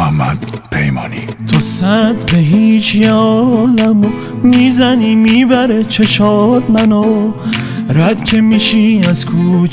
محمد پیمانی. تو صد به هیچ عالمو میزنی میبره چشات منو، رد که میشی از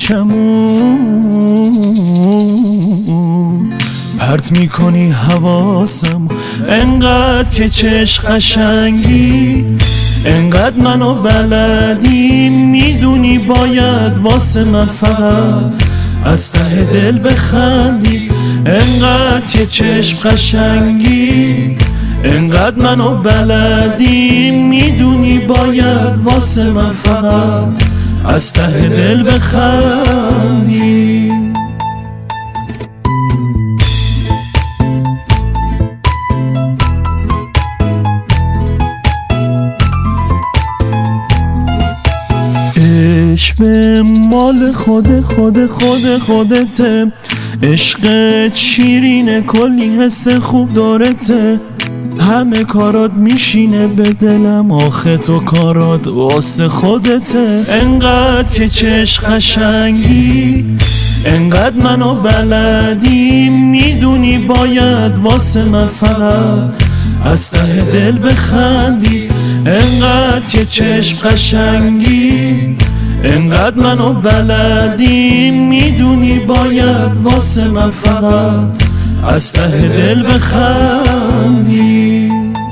کوچمون، پرت میکنی حواسم انقدر که چشم قشنگی، انقدر منو بلدی میدونی باید واسه من فقط از ته دل بخندی، انقدر که چشم قشنگی، انقدر منو بلدی میدونی باید واسه من فقط از ته دل بخندی. عشق مال خودته، عشقت شیرینه کلی حس خوب دارته، همه کارات میشینه به دلم آخه تو کارات واسه خودته، انقدر که چشم قشنگی، انقدر منو بلدی میدونی باید واسه من فقط از ته دل بخندی، انقدر که چشم قشنگی، انقدر منو بلدی میدونی باید واسه من فقط از ته دل بخندی.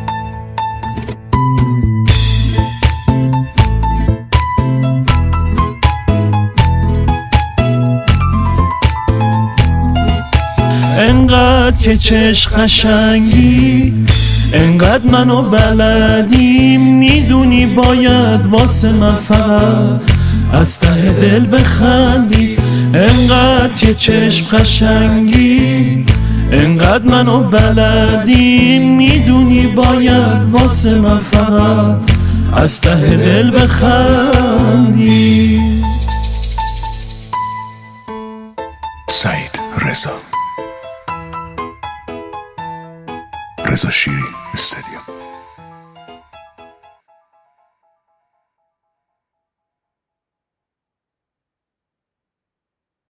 انقدر که چشم قشنگی، انقدر منو بلدی میدونی باید واسه من فقط از ته دل بخندی، انقدر که چشم قشنگی، انقدر منو بلدی میدونی باید واسه من فقط از ته دل بخندی. سعید رضا شیری.